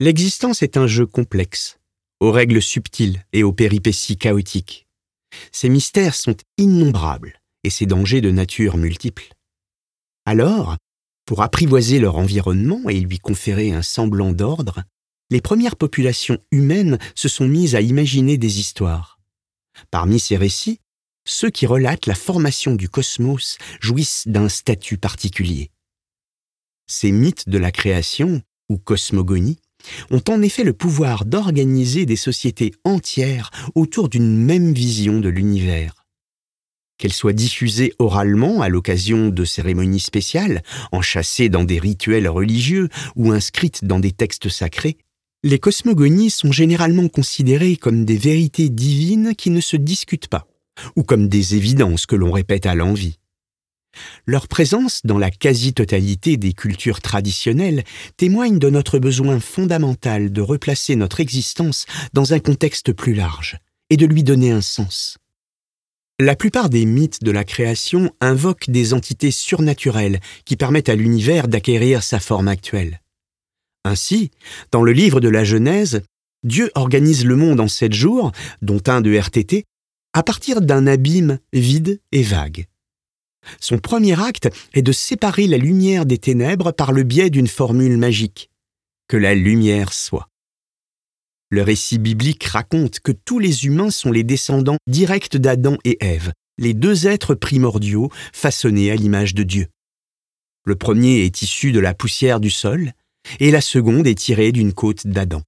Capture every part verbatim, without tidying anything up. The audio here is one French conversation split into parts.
L'existence est un jeu complexe, aux règles subtiles et aux péripéties chaotiques. Ses mystères sont innombrables et ses dangers de nature multiples. Alors, pour apprivoiser leur environnement et lui conférer un semblant d'ordre, les premières populations humaines se sont mises à imaginer des histoires. Parmi ces récits, ceux qui relatent la formation du cosmos jouissent d'un statut particulier. Ces mythes de la création, ou cosmogonie, ont en effet le pouvoir d'organiser des sociétés entières autour d'une même vision de l'univers. Qu'elles soient diffusées oralement à l'occasion de cérémonies spéciales, enchâssées dans des rituels religieux ou inscrites dans des textes sacrés, les cosmogonies sont généralement considérées comme des vérités divines qui ne se discutent pas, ou comme des évidences que l'on répète à l'envi. Leur présence dans la quasi-totalité des cultures traditionnelles témoigne de notre besoin fondamental de replacer notre existence dans un contexte plus large et de lui donner un sens. La plupart des mythes de la création invoquent des entités surnaturelles qui permettent à l'univers d'acquérir sa forme actuelle. Ainsi, dans le livre de la Genèse, Dieu organise le monde en sept jours, dont un de R T T, à partir d'un abîme vide et vague. Son premier acte est de séparer la lumière des ténèbres par le biais d'une formule magique, que la lumière soit. Le récit biblique raconte que tous les humains sont les descendants directs d'Adam et Ève, les deux êtres primordiaux façonnés à l'image de Dieu. Le premier est issu de la poussière du sol, et la seconde est tirée d'une côte d'Adam.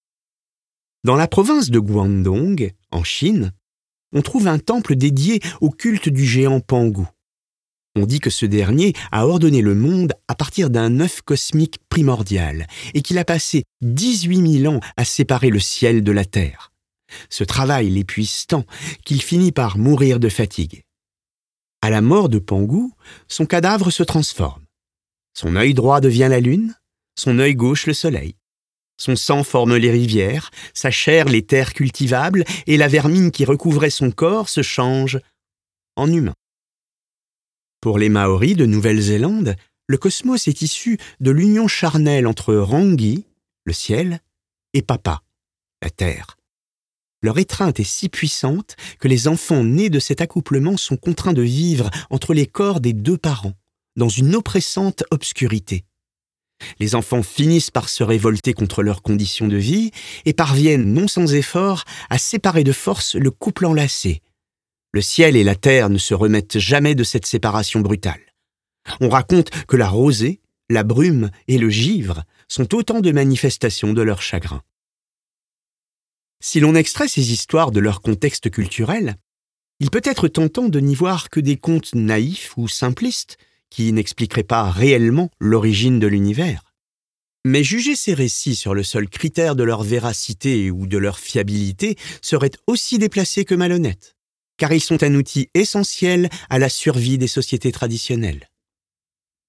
Dans la province de Guangdong, en Chine, on trouve un temple dédié au culte du géant Pangu. On dit que ce dernier a ordonné le monde à partir d'un œuf cosmique primordial et qu'il a passé dix-huit mille ans à séparer le ciel de la terre. Ce travail l'épuise tant qu'il finit par mourir de fatigue. À la mort de Pangu, son cadavre se transforme. Son œil droit devient la lune, son œil gauche le soleil. Son sang forme les rivières, sa chair les terres cultivables et la vermine qui recouvrait son corps se change en humain. Pour les Maoris de Nouvelle-Zélande, le cosmos est issu de l'union charnelle entre Rangi, le ciel, et Papa, la terre. Leur étreinte est si puissante que les enfants nés de cet accouplement sont contraints de vivre entre les corps des deux parents, dans une oppressante obscurité. Les enfants finissent par se révolter contre leurs conditions de vie et parviennent, non sans effort, à séparer de force le couple enlacé. Le ciel et la terre ne se remettent jamais de cette séparation brutale. On raconte que la rosée, la brume et le givre sont autant de manifestations de leur chagrin. Si l'on extrait ces histoires de leur contexte culturel, il peut être tentant de n'y voir que des contes naïfs ou simplistes qui n'expliqueraient pas réellement l'origine de l'univers. Mais juger ces récits sur le seul critère de leur véracité ou de leur fiabilité serait aussi déplacé que malhonnête, car ils sont un outil essentiel à la survie des sociétés traditionnelles.